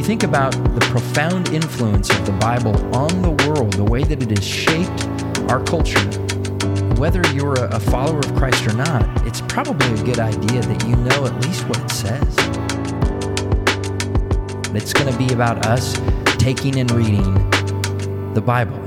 think about the profound influence of the Bible on the world, the way that it has shaped our culture, whether you're a follower of Christ or not, it's probably a good idea that you know at least what it says. It's going to be about us taking and reading the Bible.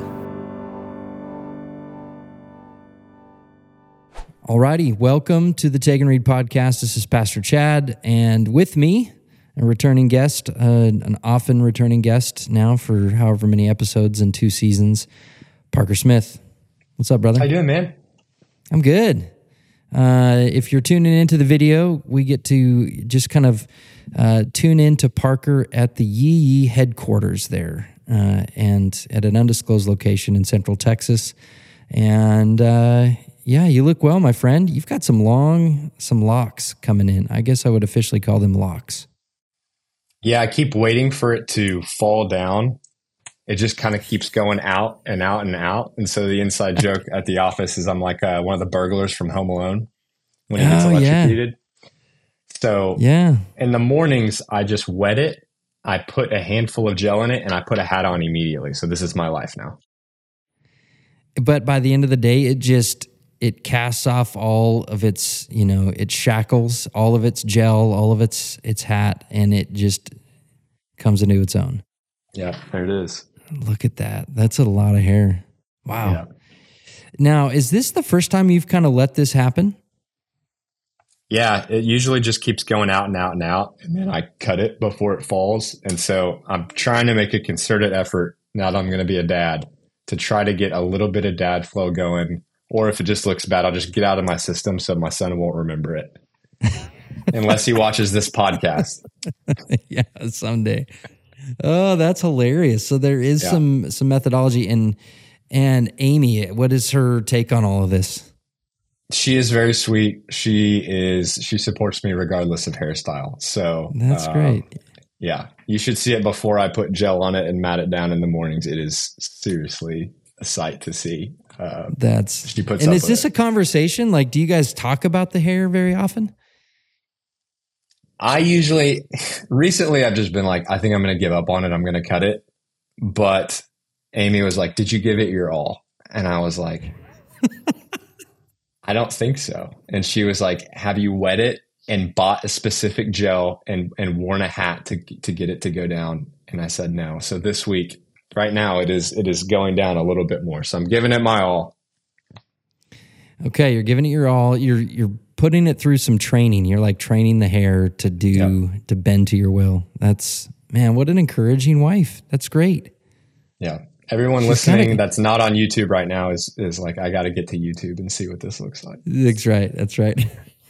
Alrighty, welcome to the Take and Read podcast. This is Pastor Chad, and with me, a returning guest, an often returning guest now for however many episodes and 2 seasons, Parker Smith. What's up, brother? How you doing, man? I'm good. If you're tuning into the video, we get to just kind of tune in to Parker at the Yee headquarters there, and at an undisclosed location in Central Texas. And yeah, you look well, my friend. You've got some locks coming in. I guess I would officially call them locks. Yeah, I keep waiting for it to fall down. It just kind of keeps going out and out and out. And so the inside joke at the office is I'm like one of the burglars from Home Alone when he gets electrocuted. Yeah. So yeah, in the mornings, I just wet it. I put a handful of gel in it and I put a hat on immediately. So this is my life now. But by the end of the day, it casts off all of its, its shackles, all of its gel, all of its hat, and it just comes into its own. Yeah, there it is. Look at that. That's a lot of hair. Wow. Yeah. Now, is this the first time you've kind of let this happen? Yeah, it usually just keeps going out and out and out, and then I cut it before it falls. And so I'm trying to make a concerted effort, now that I'm going to be a dad, to try to get a little bit of dad flow going. Or if it just looks bad, I'll just get out of my system so my son won't remember it. Unless he watches this podcast. Yeah, someday. Oh, that's hilarious. So there is some methodology. And Amy, what is her take on all of this? She is very sweet. She supports me regardless of hairstyle. So that's great. Yeah. You should see it before I put gel on it and mat it down in the mornings. It is seriously a sight to see. She puts and is this a conversation? Like, do you guys talk about the hair very often? Recently I've just been like, I think I'm going to give up on it. I'm going to cut it. But Amy was like, did you give it your all? And I was like, I don't think so. And she was like, have you wet it and bought a specific gel and worn a hat to get it to go down? And I said, no. So this week, right now, it is going down a little bit more. So I'm giving it my all. Okay, you're giving it your all. You're putting it through some training. You're like training the hair to bend to your will. Man, what an encouraging wife. That's great. Yeah. Everyone listening that's not on YouTube right now is like, I got to get to YouTube and see what this looks like. That's right.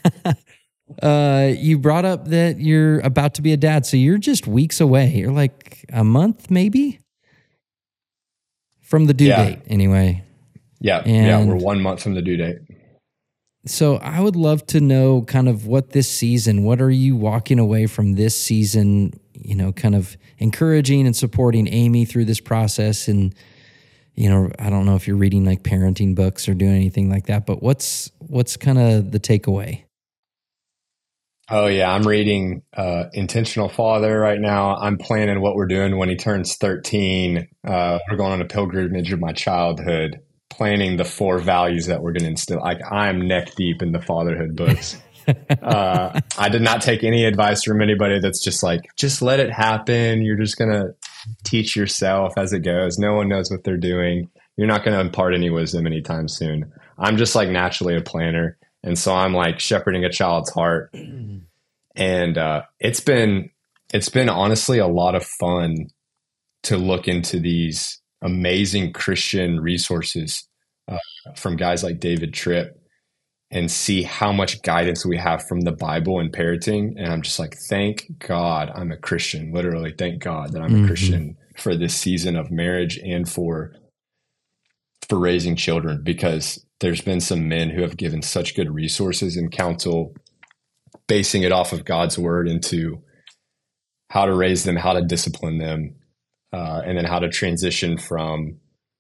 You brought up that you're about to be a dad, so you're just weeks away. You're like a month, maybe? From the due date, anyway. Yeah, we're 1 month from the due date. So I would love to know kind of what are you walking away from this season, kind of encouraging and supporting Amy through this process. And, I don't know if you're reading like parenting books or doing anything like that, but what's kind of the takeaway? Oh, yeah. I'm reading Intentional Father right now. I'm planning what we're doing when he turns 13. We're going on a pilgrimage of my childhood, planning the 4 values that we're going to instill. Like, I'm neck deep in the fatherhood books. I did not take any advice from anybody that's just like, just let it happen. You're just going to teach yourself as it goes. No one knows what they're doing. You're not going to impart any wisdom anytime soon. I'm just like naturally a planner. And so I'm like shepherding a child's heart. And it's been honestly a lot of fun to look into these amazing Christian resources from guys like David Tripp and see how much guidance we have from the Bible and parenting. And I'm just like, thank God I'm a Christian. Literally, thank God that I'm a Christian for this season of marriage and for raising children, because there's been some men who have given such good resources and counsel, basing it off of God's word into how to raise them, how to discipline them, and then how to transition from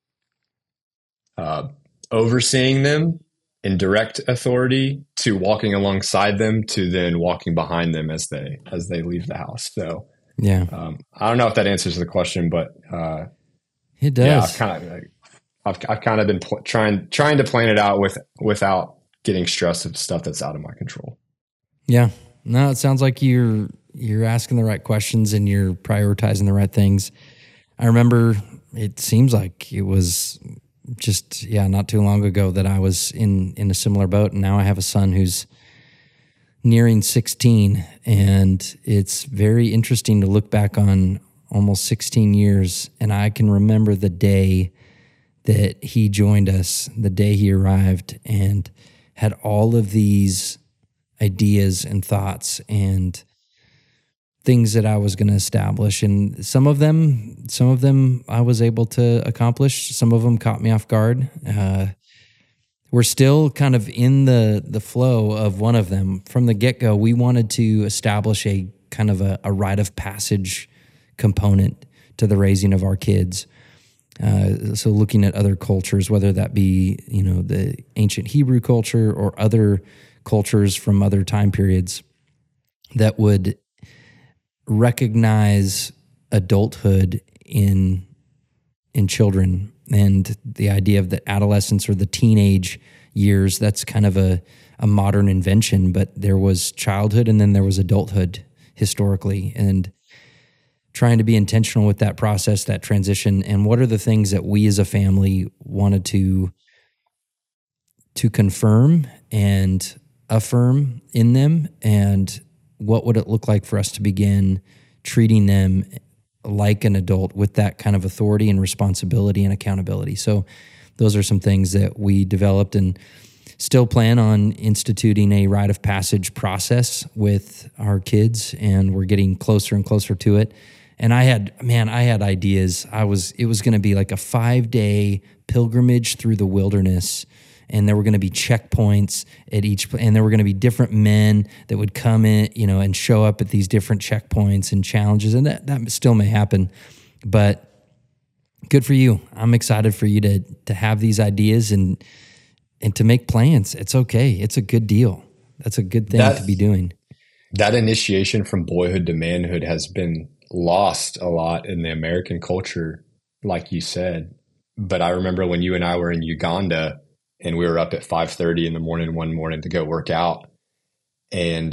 overseeing them in direct authority to walking alongside them to then walking behind them as they leave the house. So Yeah. I don't know if that answers the question, but It does. yeah, I've kind of been trying to plan it out without getting stressed of stuff that's out of my control. Yeah. No, it sounds like you're asking the right questions and you're prioritizing the right things. I remember it seems like it was just, not too long ago that I was in a similar boat, and now I have a son who's nearing 16, and it's very interesting to look back on almost 16 years, and I can remember the day that he joined us, the day he arrived, and had all of these ideas and thoughts and things that I was going to establish. And some of them I was able to accomplish. Some of them caught me off guard. We're still kind of in the flow of one of them. From the get-go, we wanted to establish a kind of a rite of passage component to the raising of our kids. So looking at other cultures, whether that be, the ancient Hebrew culture or other cultures from other time periods that would recognize adulthood in children, and the idea of the adolescence or the teenage years. That's kind of a modern invention, but there was childhood and then there was adulthood historically, and trying to be intentional with that process, that transition, and what are the things that we as a family wanted to confirm and affirm in them, and what would it look like for us to begin treating them like an adult with that kind of authority and responsibility and accountability. So those are some things that we developed, and still plan on instituting a rite of passage process with our kids, and we're getting closer and closer to it. And I had ideas. It was going to be like a 5-day pilgrimage through the wilderness, and there were going to be checkpoints at each, and there were going to be different men that would come in, and show up at these different checkpoints and challenges, and that still may happen. But good for you. I'm excited for you to have these ideas and to make plans. It's okay. It's a good deal. That's a good thing to be doing. That initiation from boyhood to manhood has been lost a lot in the American culture, like you said. But I remember when you and I were in Uganda, and we were up at 5:30 in the morning one morning to go work out, and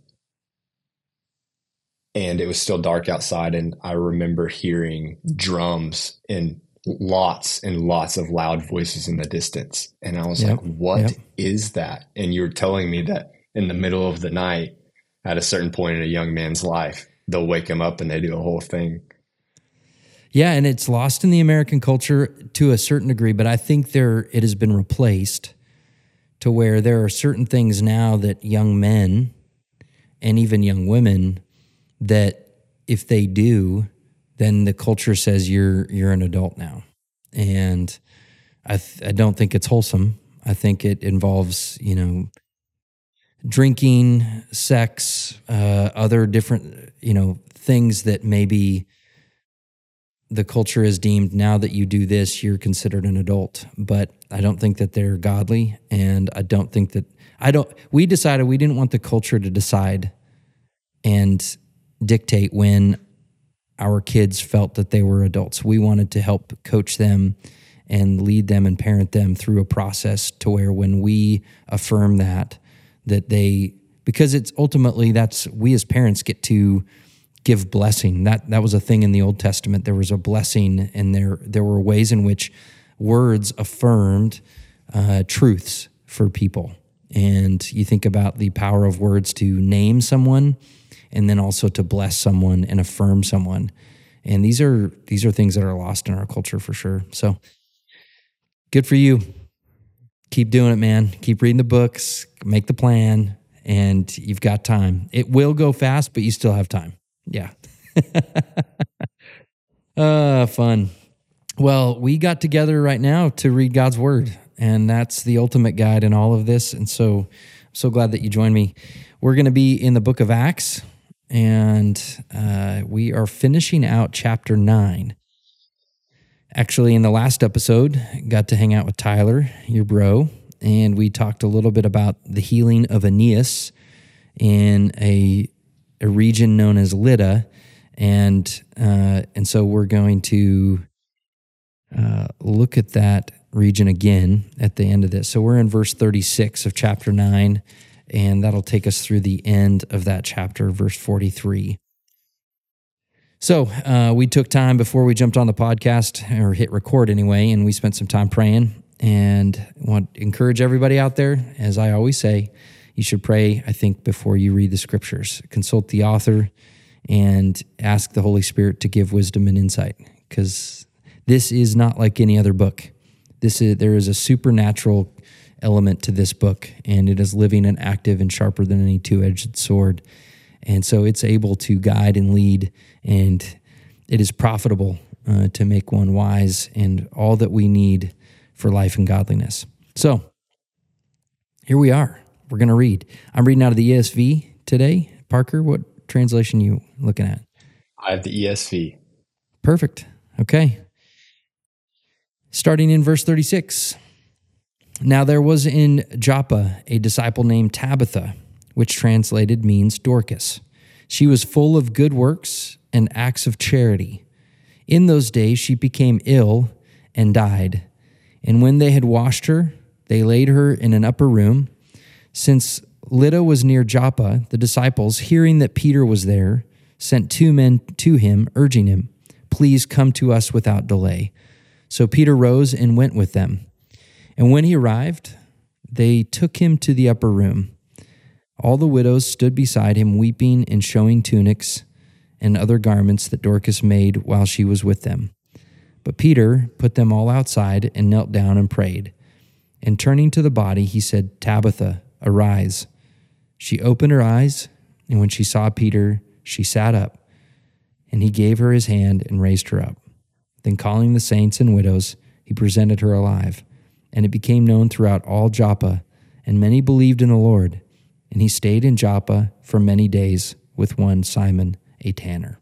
it was still dark outside, and I remember hearing drums and lots of loud voices in the distance, and I was like, "What is that?" And you were telling me that in the middle of the night, at a certain point in a young man's life, they'll wake him up and they do a whole thing. Yeah, and it's lost in the American culture to a certain degree, but I think it has been replaced to where there are certain things now that young men and even young women, that if they do, then the culture says you're an adult now. And I don't think it's wholesome. I think it involves, drinking, sex, other different, things that maybe the culture is deemed, now that you do this, you're considered an adult. But I don't think that they're godly, and I don't think that we decided we didn't want the culture to decide and dictate when our kids felt that they were adults. We wanted to help coach them and lead them and parent them through a process to where when we affirm that they, because it's ultimately, that's, we as parents get to give blessing. That was a thing in the Old Testament. There was a blessing, and there were ways in which words affirmed truths for people. And you think about the power of words to name someone, and then also to bless someone and affirm someone. And these are things that are lost in our culture for sure. So good for you. Keep doing it, man. Keep reading the books, make the plan, and you've got time. It will go fast, but you still have time. Yeah. Fun. Well, we got together right now to read God's word, and that's the ultimate guide in all of this. And so I'm so glad that you joined me. We're going to be in the book of Acts, and we are finishing out chapter 9. Actually, in the last episode, got to hang out with Tyler, your bro, and we talked a little bit about the healing of Aeneas in a region known as Lydda, And so we're going to look at that region again at the end of this. So we're in verse 36 of chapter 9, and that'll take us through the end of that chapter, verse 43. So we took time before we jumped on the podcast, or hit record anyway, and we spent some time praying. And I want to encourage everybody out there, as I always say, you should pray, I think, before you read the scriptures. Consult the author and ask the Holy Spirit to give wisdom and insight, because this is not like any other book. There is a supernatural element to this book, and it is living and active and sharper than any two-edged sword. And so it's able to guide and lead, and it is profitable to make one wise and all that we need for life and godliness. So here we are. We're going to read. I'm reading out of the ESV today. Parker, what translation are you looking at? I have the ESV. Perfect. Okay. Starting in verse 36. Now there was in Joppa a disciple named Tabitha, which translated means Dorcas. She was full of good works and acts of charity. In those days she became ill and died. And when they had washed her, they laid her in an upper room. Since Lydda was near Joppa, the disciples, hearing that Peter was there, sent 2 men to him, urging him, "Please come to us without delay." So Peter rose and went with them. And when he arrived, they took him to the upper room. All the widows stood beside him, weeping and showing tunics and other garments that Dorcas made while she was with them. But Peter put them all outside and knelt down and prayed. And turning to the body, he said, "Tabitha, arise." She opened her eyes, and when she saw Peter, she sat up. And he gave her his hand and raised her up. Then calling the saints and widows, he presented her alive. And it became known throughout all Joppa, and many believed in the Lord. And he stayed in Joppa for many days with one Simon, a tanner.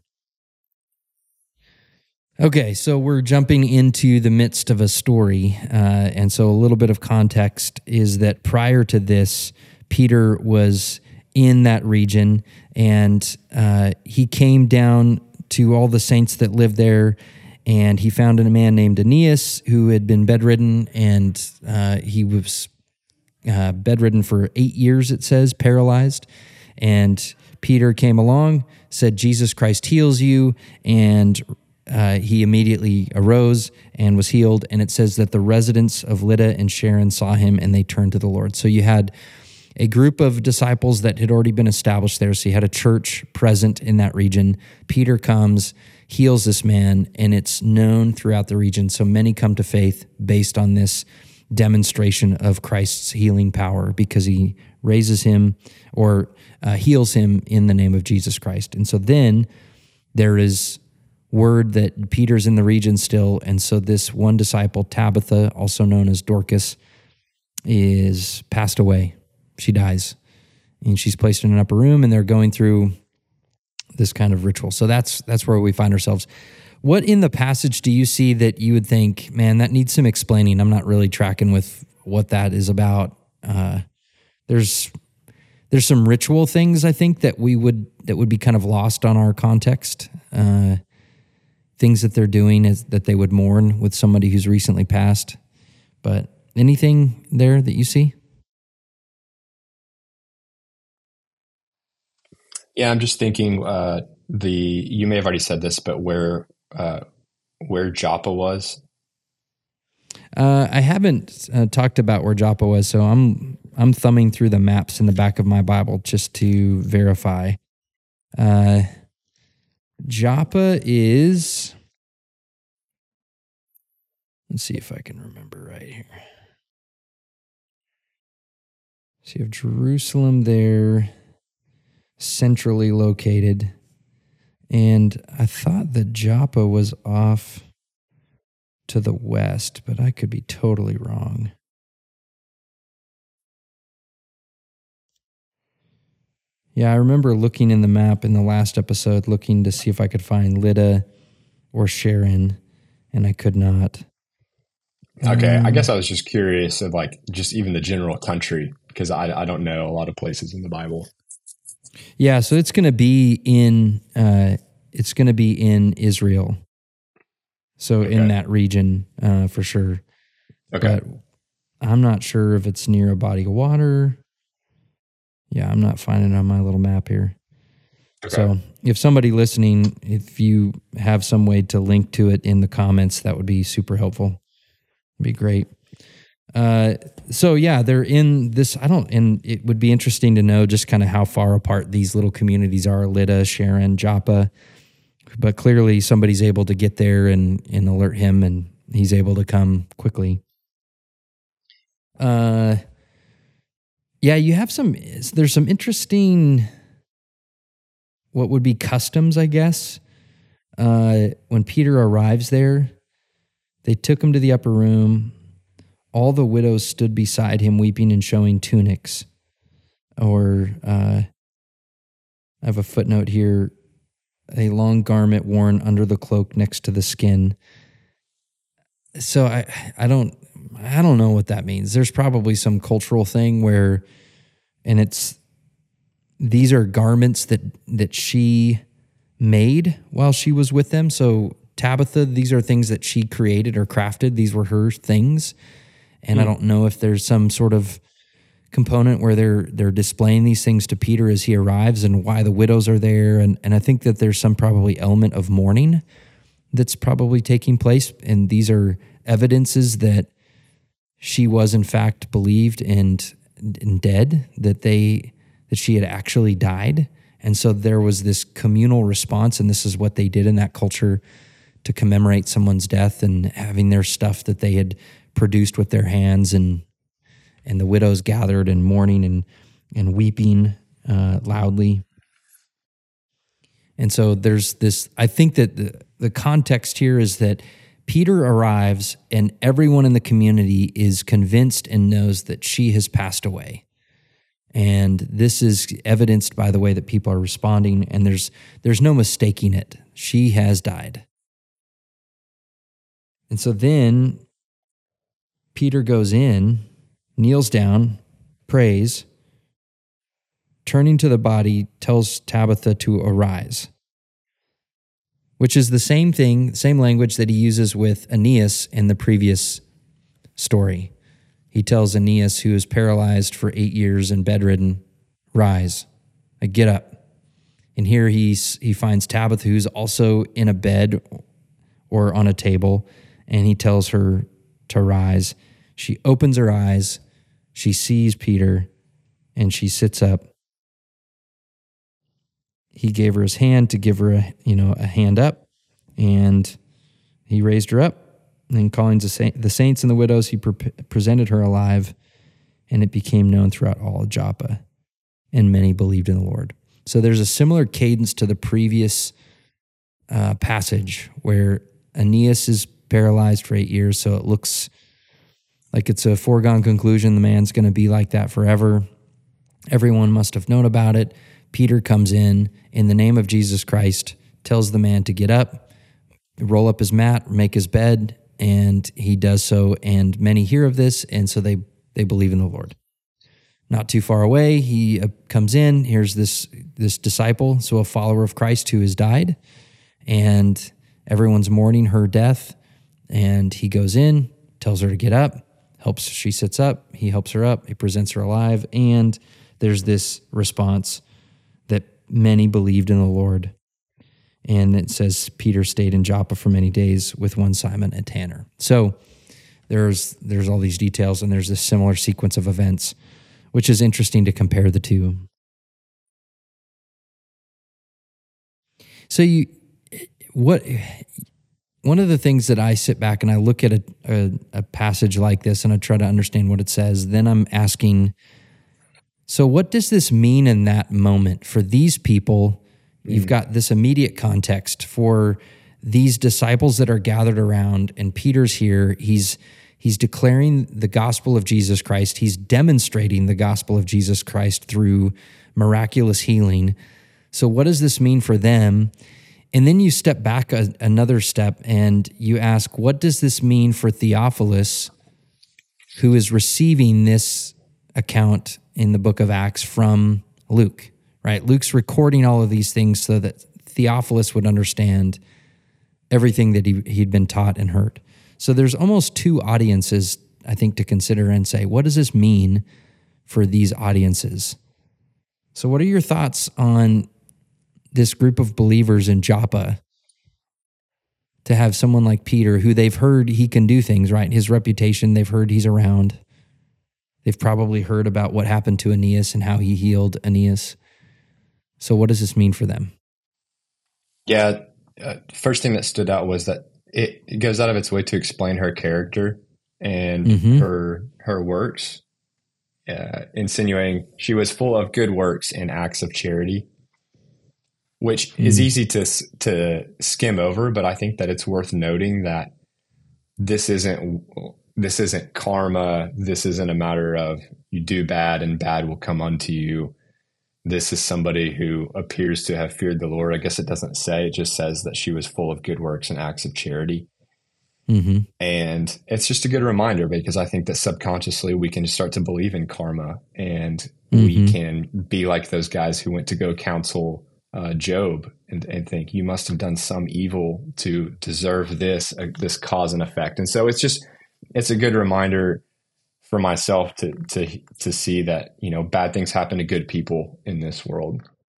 Okay, so we're jumping into the midst of a story, and so a little bit of context is that prior to this, Peter was in that region, and he came down to all the saints that lived there, and he found a man named Aeneas who had been bedridden, and he was bedridden for 8 years, it says, paralyzed, and Peter came along, said, "Jesus Christ heals you," and he immediately arose and was healed. And it says that the residents of Lydda and Sharon saw him and they turned to the Lord. So you had a group of disciples that had already been established there. So you had a church present in that region. Peter comes, heals this man, and it's known throughout the region. So many come to faith based on this demonstration of Christ's healing power, because he raises him or heals him in the name of Jesus Christ. And so then there is word that Peter's in the region still, and so this one disciple, Tabitha, also known as Dorcas, is passed away. She dies, and she's placed in an upper room, and they're going through this kind of ritual. So that's where we find ourselves. What in the passage do you see that you would think, man, that needs some explaining? I'm not really tracking with what that is about. There's some ritual things, I think, that would be kind of lost on our context. Things that they're doing is that they would mourn with somebody who's recently passed. But anything there that you see? Yeah, I'm just thinking you may have already said this, but where Joppa was. I haven't talked about where Joppa was, so I'm thumbing through the maps in the back of my Bible just to verify. Joppa is, let's see if I can remember right here. So you have Jerusalem there, centrally located. And I thought that Joppa was off to the west, but I could be totally wrong. Yeah, I remember looking in the map in the last episode, looking to see if I could find Lydda or Sharon, and I could not. Okay, I guess I was just curious of just even the general country, because I don't know a lot of places in the Bible. Yeah, so it's going to be in it's going to be in Israel. So Okay. in that region, for sure. Okay. But I'm not sure if it's near a body of water. Yeah, I'm not finding it on my little map here. Okay. So if somebody listening, if you have some way to link to it in the comments, that would be super helpful. It'd be great. So yeah, they're in this, and it would be interesting to know just kind of how far apart these little communities are, Lydda, Sharon, Joppa. But clearly somebody's able to get there and alert him, and he's able to come quickly. Yeah, you have there's some interesting, what would be customs, I guess. When Peter arrives there, they took him to the upper room. All the widows stood beside him, weeping and showing tunics. Or, I have a footnote here, a long garment worn under the cloak next to the skin. So I don't know what that means. There's probably some cultural thing where, and these are garments that she made while she was with them. So Tabitha, these are things that she created or crafted. These were her things. And I don't know if there's some sort of component where they're displaying these things to Peter as he arrives, and why the widows are there. And I think that there's some probably element of mourning that's probably taking place. And these are evidences that she was in fact believed and dead, that she had actually died. And so there was this communal response, and this is what they did in that culture to commemorate someone's death, and having their stuff that they had produced with their hands, and the widows gathered and mourning and weeping loudly. And so there's this, I think that the context here is that Peter arrives and everyone in the community is convinced and knows that she has passed away. And this is evidenced by the way that people are responding, and there's no mistaking it. She has died. And so then Peter goes in, kneels down, prays, turning to the body, tells Tabitha to arise, which is the same thing, same language that he uses with Aeneas in the previous story. He tells Aeneas, who is paralyzed for 8 years and bedridden, rise, get up. And here he finds Tabitha, who's also in a bed or on a table, and he tells her to rise. She opens her eyes, she sees Peter, and she sits up. He gave her his hand to give her a hand up, and he raised her up. And then calling the saints and the widows, he presented her alive, and it became known throughout all of Joppa, and many believed in the Lord. So there's a similar cadence to the previous passage where Aeneas is paralyzed for 8 years, so it looks like it's a foregone conclusion the man's going to be like that forever. Everyone must have known about it. Peter comes in the name of Jesus Christ, tells the man to get up, roll up his mat, make his bed, and he does so, and many hear of this, and so they believe in the Lord. Not too far away, he comes in, here's this disciple, so a follower of Christ who has died, and everyone's mourning her death, and he goes in, tells her to get up, she sits up, he helps her up, he presents her alive, and there's this response that many believed in the Lord. And it says Peter stayed in Joppa for many days with one Simon, a tanner. So there's all these details, and there's this similar sequence of events, which is interesting to compare the two. So one of the things that I sit back and I look at a passage like this and I try to understand what it says, then I'm asking, so what does this mean in that moment for these people? You've got this immediate context for these disciples that are gathered around, and Peter's here. He's declaring the gospel of Jesus Christ. He's demonstrating the gospel of Jesus Christ through miraculous healing. So what does this mean for them? And then you step back another step and you ask, what does this mean for Theophilus, who is receiving this account in the book of Acts from Luke, right? Luke's recording all of these things so that Theophilus would understand everything that he'd been taught and heard. So there's almost two audiences, I think, to consider and say, what does this mean for these audiences? So what are your thoughts on this group of believers in Joppa to have someone like Peter, who they've heard he can do things, right? His reputation, they've heard he's around. They've probably heard about what happened to Aeneas and how he healed Aeneas. So what does this mean for them? Yeah, first thing that stood out was that it goes out of its way to explain her character and her works, insinuating she was full of good works and acts of charity, which is easy to skim over, but I think that it's worth noting that this isn't karma. This isn't a matter of you do bad and bad will come unto you. This is somebody who appears to have feared the Lord. I guess it doesn't say, it just says that she was full of good works and acts of charity. Mm-hmm. And it's just a good reminder, because I think that subconsciously we can start to believe in karma, and we can be like those guys who went to go counsel Job and think, you must have done some evil to deserve this cause and effect. And so it's a good reminder for myself to see that, bad things happen to good people in this world.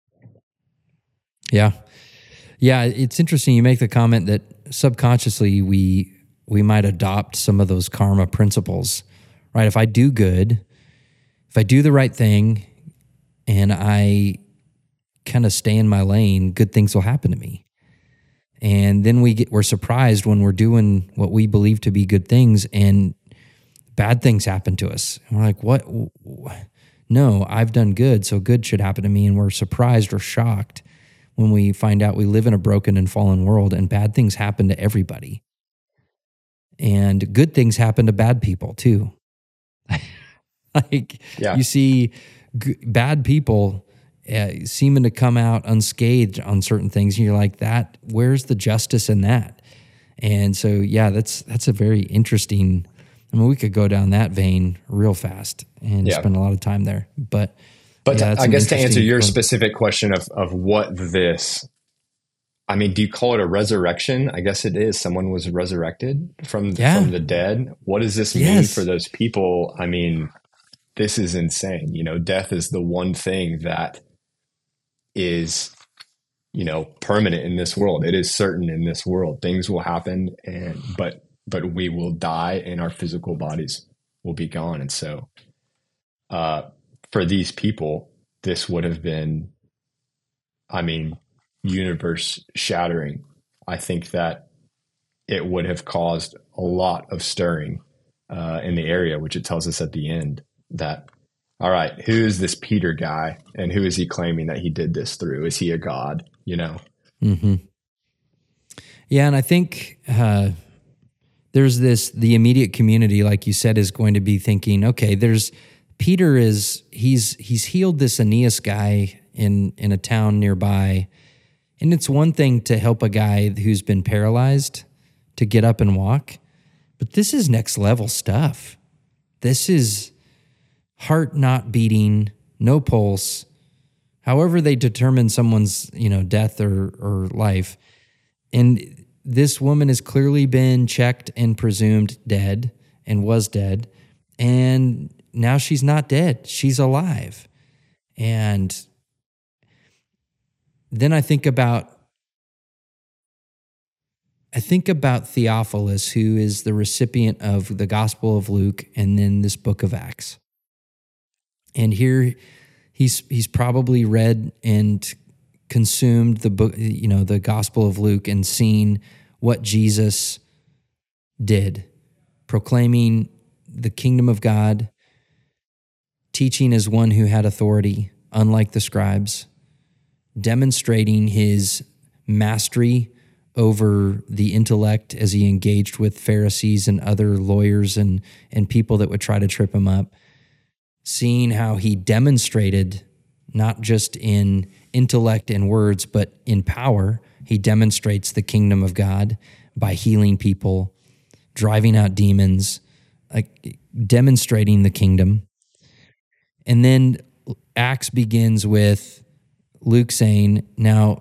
Yeah. Yeah. It's interesting. You make the comment that subconsciously we might adopt some of those karma principles, right? If I do good, if I do the right thing and I kind of stay in my lane, good things will happen to me. And then we're surprised when we're doing what we believe to be good things and bad things happen to us. And we're like, what? No, I've done good, so good should happen to me. And we're surprised or shocked when we find out we live in a broken and fallen world and bad things happen to everybody. And good things happen to bad people too. You see bad people seeming to come out unscathed on certain things. And you're like, where's the justice in that? And so, yeah, that's a very interesting. I mean, we could go down that vein real fast and spend a lot of time there. But I guess to answer your specific question of what this, I mean, do you call it a resurrection? I guess it is. Someone was resurrected from the dead. What does this mean for those people? I mean, this is insane. Death is the one thing that is, permanent in this world. It is certain in this world. Things will happen, but we will die and our physical bodies will be gone. And so for these people, this would have been, universe shattering. I think that it would have caused a lot of stirring in the area, which it tells us at the end that, all right, who is this Peter guy and who is he claiming that he did this through? Is he a god, Mm-hmm. Yeah. And I think there's the immediate community, like you said, is going to be thinking, okay, he's healed this Aeneas guy in a town nearby. And it's one thing to help a guy who's been paralyzed to get up and walk, but this is next level stuff. This is heart not beating, no pulse. However they determine someone's, death or life. And this woman has clearly been checked and presumed dead and was dead. And now she's not dead. She's alive. And then I think about Theophilus, who is the recipient of the Gospel of Luke and then this book of Acts. And here he's probably read and consumed the book, the Gospel of Luke, and seen what Jesus did, proclaiming the kingdom of God, teaching as one who had authority, unlike the scribes, demonstrating his mastery over the intellect as he engaged with Pharisees and other lawyers and people that would try to trip him up, seeing how he demonstrated not just in intellect and words, but in power. He demonstrates the kingdom of God by healing people, driving out demons, like demonstrating the kingdom. And then Acts begins with Luke saying, now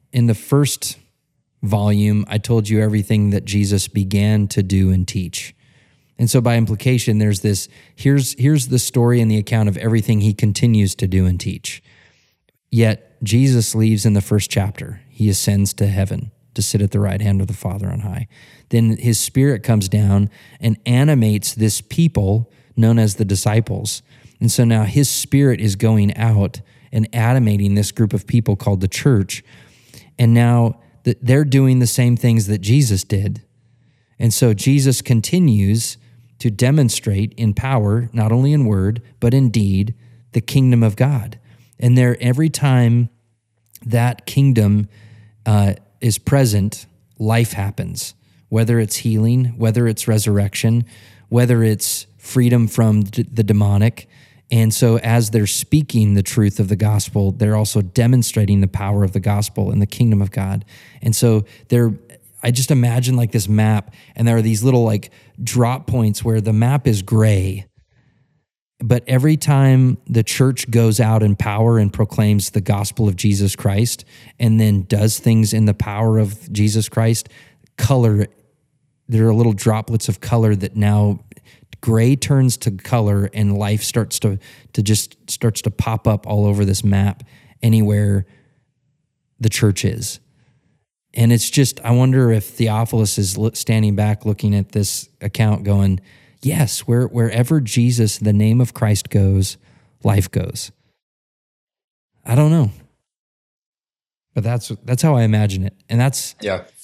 in the first volume, I told you everything that Jesus began to do and teach. And so by implication, there's this, here's the story and the account of everything he continues to do and teach. Yet Jesus leaves in the first chapter. He ascends to heaven to sit at the right hand of the Father on high. Then his Spirit comes down and animates this people known as the disciples. And so now his Spirit is going out and animating this group of people called the church. And now they're doing the same things that Jesus did. And so Jesus continues to demonstrate in power, not only in word, but in deed, the kingdom of God. And there, every time that kingdom is present, life happens, whether it's healing, whether it's resurrection, whether it's freedom from the demonic. And so as they're speaking the truth of the gospel, they're also demonstrating the power of the gospel and the kingdom of God. And so I just imagine like this map, and there are these little like drop points where the map is gray. But every time the church goes out in power and proclaims the gospel of Jesus Christ and then does things in the power of Jesus Christ, color, there are little droplets of color that now gray turns to color and life starts to pop up all over this map anywhere the church is. And it's just, I wonder if Theophilus is standing back looking at this account going, yes, wherever Jesus, the name of Christ goes, life goes. I don't know. But that's how I imagine it. And that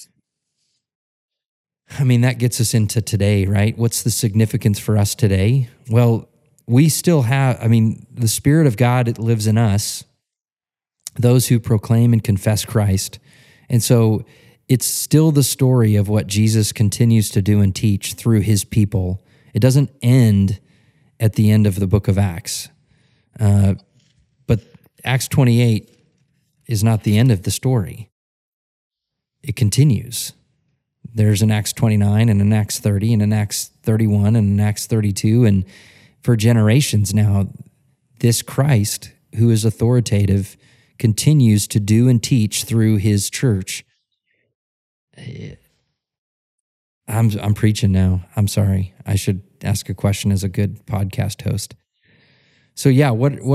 gets us into today, right? What's the significance for us today? Well, we still have, the Spirit of God lives in us, those who proclaim and confess Christ. And so it's still the story of what Jesus continues to do and teach through his people. It doesn't end at the end of the book of Acts. But Acts 28 is not the end of the story. It continues. There's an Acts 29 and an Acts 30 and an Acts 31 and an Acts 32. And for generations now, this Christ, who is authoritative, continues to do and teach through his church. I'm preaching now. I'm sorry. I should ask a question as a good podcast host. So yeah,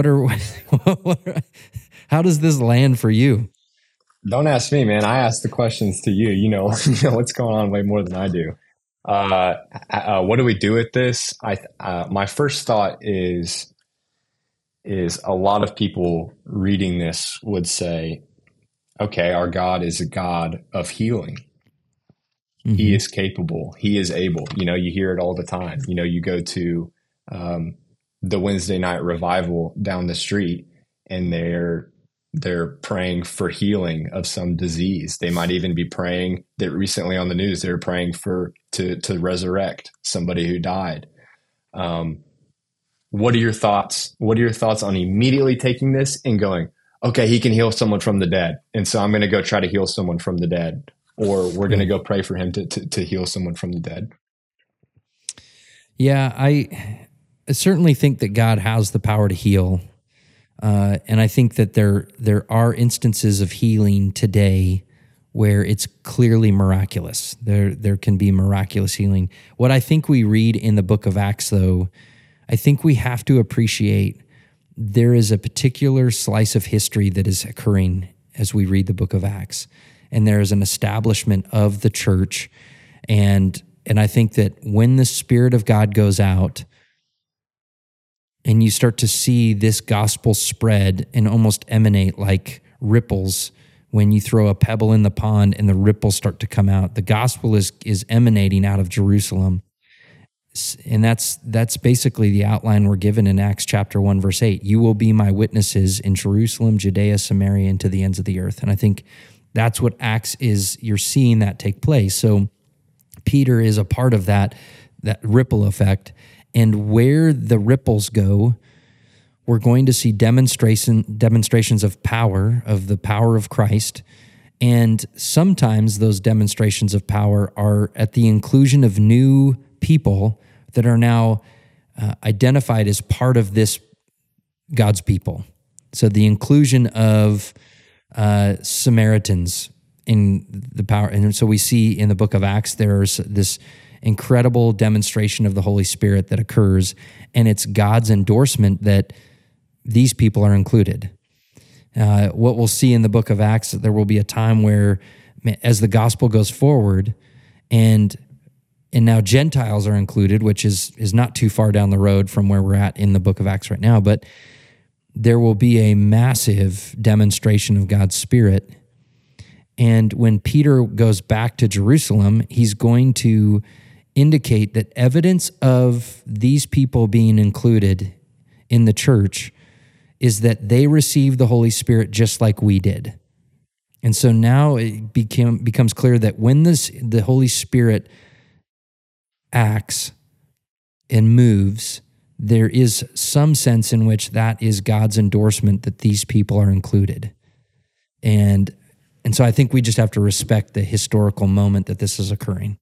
how does this land for you? Don't ask me, man. I ask the questions to you. You know what's going on way more than I do. What do we do with this? My first thought is a lot of people reading this would say, okay, our God is a God of healing. Mm-hmm. He is capable. He is able. You hear it all the time. You go to the Wednesday night revival down the street and they're praying for healing of some disease. They might even be praying that recently on the news, they're praying to resurrect somebody who died. What are your thoughts? What are your thoughts on immediately taking this and going, okay, he can heal someone from the dead, and so I'm going to go try to heal someone from the dead, or we're going to go pray for him to heal someone from the dead? Yeah, I certainly think that God has the power to heal, and I think that there are instances of healing today where it's clearly miraculous. There can be miraculous healing. What I think we read in the book of Acts, though, I think we have to appreciate there is a particular slice of history that is occurring as we read the book of Acts. And there is an establishment of the church. And I think that when the Spirit of God goes out and you start to see this gospel spread and almost emanate like ripples, when you throw a pebble in the pond and the ripples start to come out, the gospel is emanating out of Jerusalem. And that's basically the outline we're given in Acts chapter 1, verse 8. You will be my witnesses in Jerusalem, Judea, Samaria, and to the ends of the earth. And I think that's what Acts is. You're seeing that take place. So Peter is a part of that ripple effect. And where the ripples go, we're going to see demonstrations of power, of the power of Christ. And sometimes those demonstrations of power are at the inclusion of new people that are now identified as part of this God's people. So the inclusion of Samaritans in the power. And so we see in the book of Acts, there's this incredible demonstration of the Holy Spirit that occurs, and it's God's endorsement that these people are included. What we'll see in the book of Acts, there will be a time where, as the gospel goes forward, and now Gentiles are included, which is not too far down the road from where we're at in the book of Acts right now, but there will be a massive demonstration of God's Spirit. And when Peter goes back to Jerusalem, he's going to indicate that evidence of these people being included in the church is that they received the Holy Spirit just like we did. And so now it becomes clear that when the Holy Spirit acts and moves, there is some sense in which that is God's endorsement that these people are included. And so I think we just have to respect the historical moment that this is occurring.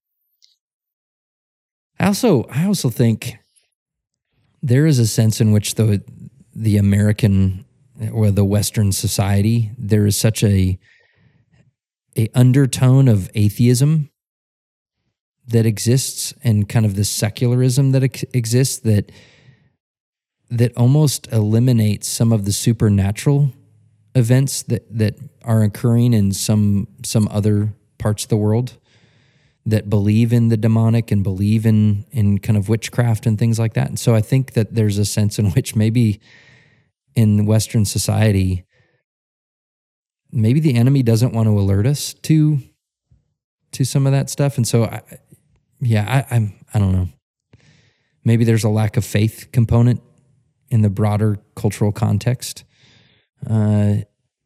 I also think there is a sense in which the American or the Western society, there is such a undertone of atheism that exists, and kind of this secularism that exists that almost eliminates some of the supernatural events that are occurring in some other parts of the world that believe in the demonic and believe in kind of witchcraft and things like that. And so I think that there's a sense in which maybe in Western society, maybe the enemy doesn't want to alert us to some of that stuff. And so I don't know. Maybe there's a lack of faith component in the broader cultural context. I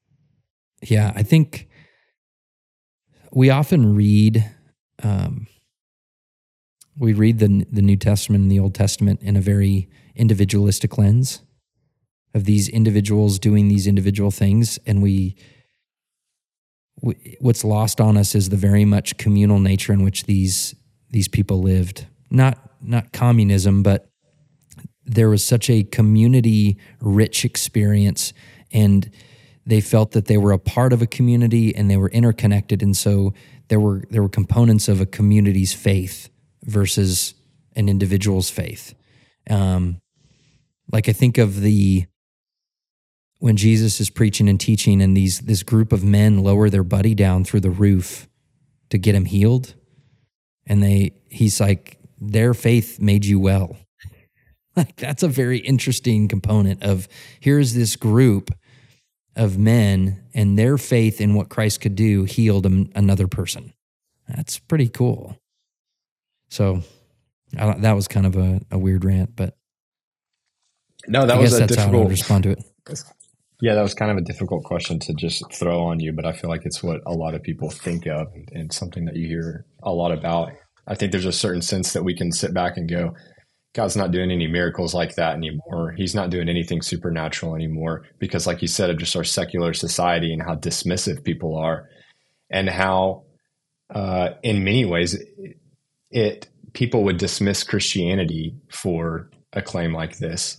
think we often read the New Testament and the Old Testament in a very individualistic lens of these individuals doing these individual things, and what's lost on us is the very much communal nature in which these people lived. Not communism, but there was such a community-rich experience, and they felt that they were a part of a community and they were interconnected, and so there were components of a community's faith versus an individual's faith. Like I think of when Jesus is preaching and teaching, and this group of men lower their buddy down through the roof to get him healed, and he's like, their faith made you well. Like that's a very interesting component of here's this group of men and their faith in what Christ could do healed another person. That's pretty cool. So that was kind of a weird rant, but no, that I was guess a that's difficult. how I would respond to it. Yeah, that was kind of a difficult question to just throw on you, but I feel like it's what a lot of people think of and something that you hear a lot about. I think there's a certain sense that we can sit back and go, God's not doing any miracles like that anymore. He's not doing anything supernatural anymore because, like you said, of just our secular society and how dismissive people are, and how in many ways people would dismiss Christianity for a claim like this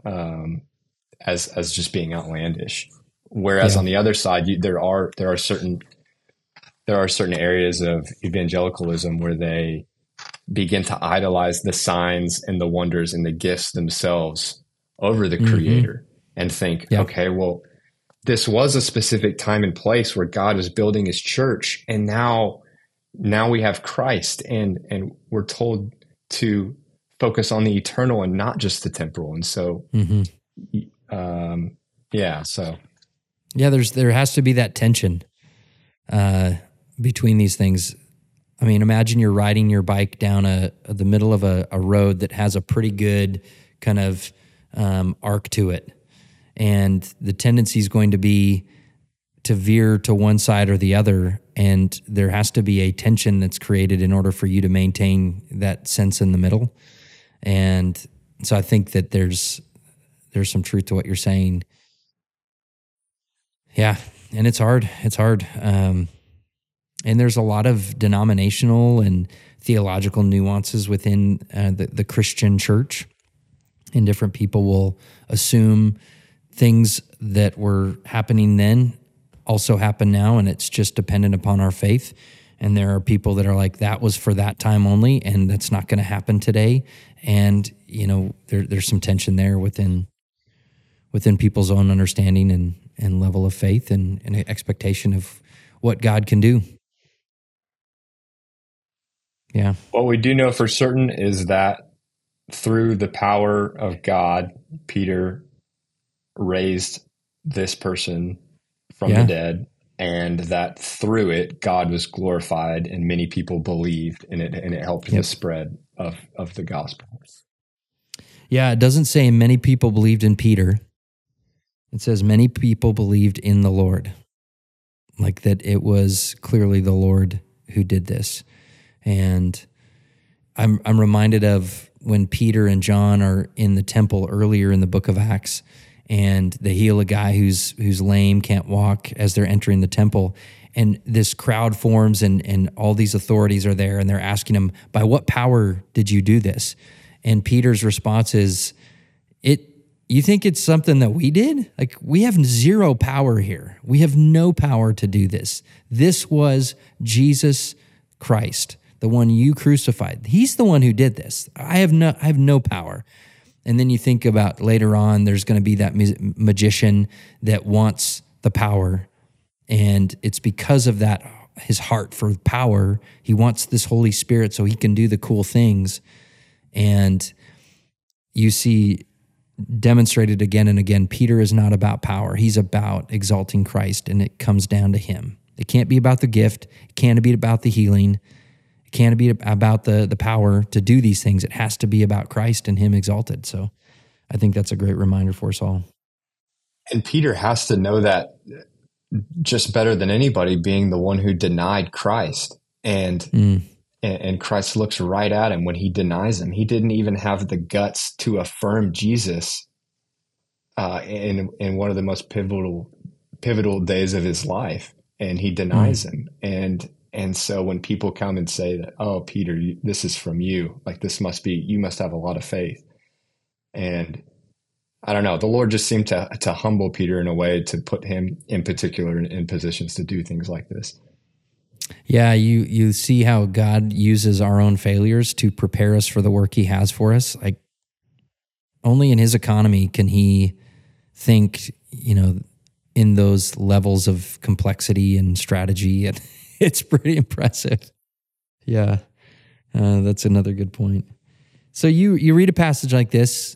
as just being outlandish. Whereas on the other side, there are certain areas of evangelicalism where they begin to idolize the signs and the wonders and the gifts themselves over the Creator and think, okay, well, this was a specific time and place where God is building his church, and now we have Christ, and we're told to focus on the eternal and not just the temporal. And so, there has to be that tension between these things. I mean, imagine you're riding your bike down the middle of a road that has a pretty good kind of arc to it. And the tendency is going to be to veer to one side or the other. And there has to be a tension that's created in order for you to maintain that sense in the middle. And so I think that there's some truth to what you're saying. Yeah, and it's hard. It's hard. And there's a lot of denominational and theological nuances within the Christian church. And different people will assume things that were happening then also happen now, and it's just dependent upon our faith. And there are people that are like, that was for that time only, and that's not going to happen today. And, there's some tension there within people's own understanding and level of faith and expectation of what God can do. Yeah. What we do know for certain is that through the power of God, Peter raised this person from the dead, and that through it, God was glorified and many people believed, and it helped the spread of the gospel. Yeah, it doesn't say many people believed in Peter. It says many people believed in the Lord, like that it was clearly the Lord who did this. And I'm reminded of when Peter and John are in the temple earlier in the book of Acts, and they heal a guy who's lame, can't walk, as they're entering the temple. And this crowd forms, and all these authorities are there, and they're asking him, by what power did you do this? And Peter's response is, you think it's something that we did? Like, we have zero power here. We have no power to do this. This was Jesus Christ, the one you crucified. He's the one who did this. I have no power. And then you think about later on, there's going to be that magician that wants the power. And it's because of that, his heart for power. He wants this Holy Spirit so he can do the cool things. And you see demonstrated again and again, Peter is not about power. He's about exalting Christ, and it comes down to him. It can't be about the gift. It can't be about the healing. It can't be about the power to do these things. It has to be about Christ and him exalted. So I think that's a great reminder for us all. And Peter has to know that just better than anybody, being the one who denied Christ. And Christ looks right at him when he denies him. He didn't even have the guts to affirm Jesus in one of the most pivotal days of his life, and he denies him. And so when people come and say that, oh, Peter, this is from you, like you must have a lot of faith. And I don't know, the Lord just seemed to humble Peter in a way to put him in particular in positions to do things like this. Yeah, you see how God uses our own failures to prepare us for the work he has for us. Like, only in his economy can he think, in those levels of complexity and strategy. And it's pretty impressive. Yeah, that's another good point. So you read a passage like this.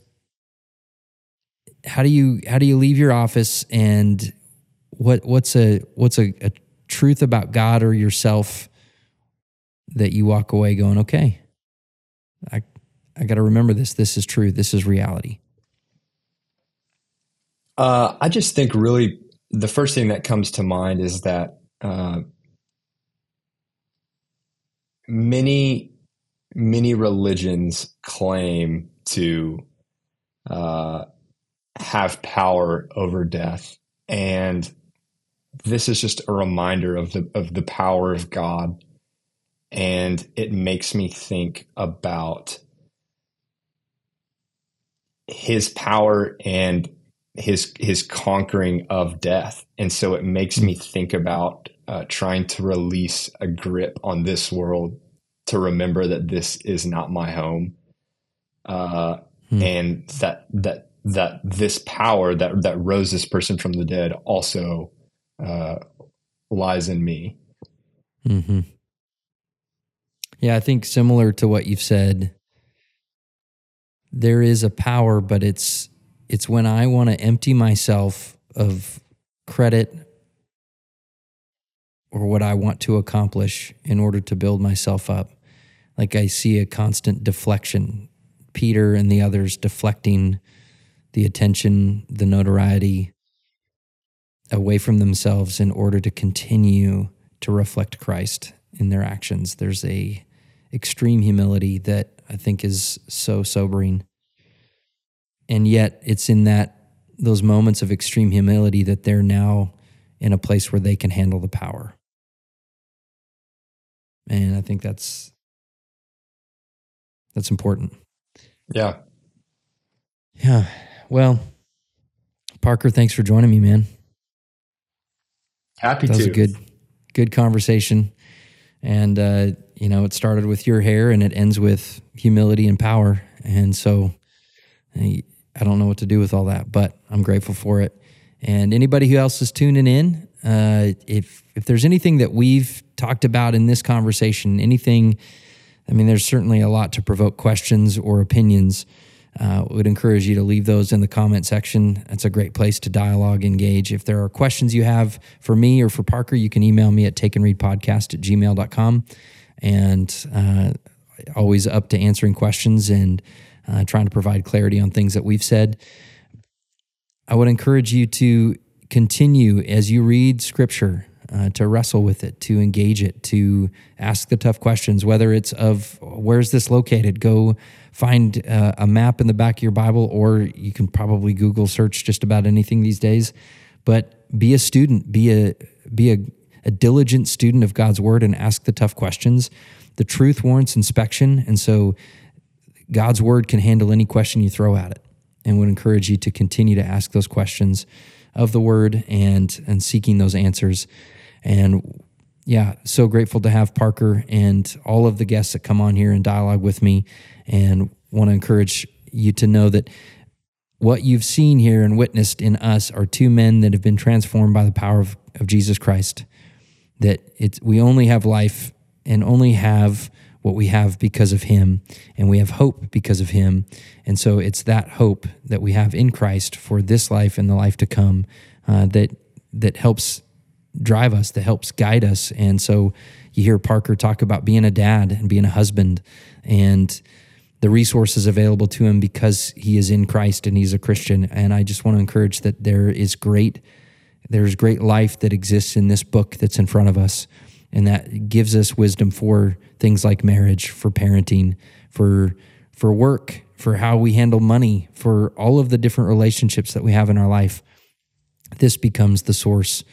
How do you leave your office, and what's a truth about God or yourself that you walk away going, okay, I got to remember this. This is true. This is reality. I just think really the first thing that comes to mind is that many religions claim to have power over death, and this is just a reminder of the power of God, and it makes me think about his power and his conquering of death. And so it makes me think about trying to release a grip on this world, to remember that this is not my home, and that this power that rose this person from the dead also lies in me. Mm-hmm. Yeah, I think similar to what you've said, there is a power, but it's when I want to empty myself of credit or what I want to accomplish in order to build myself up. Like, I see a constant deflection, Peter and the others deflecting the attention, the notoriety away from themselves in order to continue to reflect Christ in their actions. There's a extreme humility that I think is so sobering. And yet it's in those moments of extreme humility that they're now in a place where they can handle the power. And I think that's important. Yeah. Yeah. Well, Parker, thanks for joining me, man. Happy That was to. a good conversation. And, it started with your hair and it ends with humility and power. And so I don't know what to do with all that, but I'm grateful for it. And anybody who else is tuning in, if there's anything that we've talked about in this conversation, there's certainly a lot to provoke questions or opinions. Would encourage you to leave those in the comment section. That's a great place to dialogue, engage. If there are questions you have for me or for Parker, you can email me at takeandreadpodcast@gmail.com. And always up to answering questions and trying to provide clarity on things that we've said. I would encourage you to continue as you read Scripture, to wrestle with it, to engage it, to ask the tough questions, whether it's of where's this located? Go find a map in the back of your Bible, or you can probably Google search just about anything these days. But be a student, be a diligent student of God's Word and ask the tough questions. The truth warrants inspection, and so God's Word can handle any question you throw at it, and would encourage you to continue to ask those questions of the Word and seeking those answers. And yeah, so grateful to have Parker and all of the guests that come on here and dialogue with me, and want to encourage you to know that what you've seen here and witnessed in us are two men that have been transformed by the power of Jesus Christ, that we only have life and only have what we have because of him, and we have hope because of him. And so it's that hope that we have in Christ for this life and the life to come that helps drive us, that helps guide us. And so you hear Parker talk about being a dad and being a husband and the resources available to him because he is in Christ and he's a Christian. And I just want to encourage that there's great life that exists in this book that's in front of us, and that gives us wisdom for things like marriage, for parenting, for work, for how we handle money, for all of the different relationships that we have in our life. This becomes the source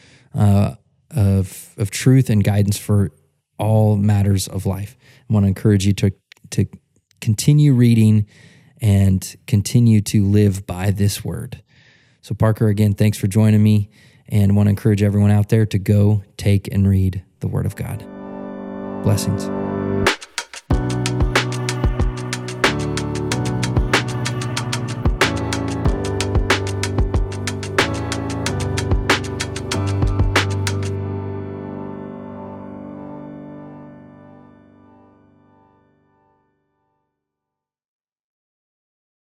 of truth and guidance for all matters of life. I want to encourage you to continue reading and continue to live by this word. So Parker, again, thanks for joining me, and I want to encourage everyone out there to go take and read the Word of God. Blessings.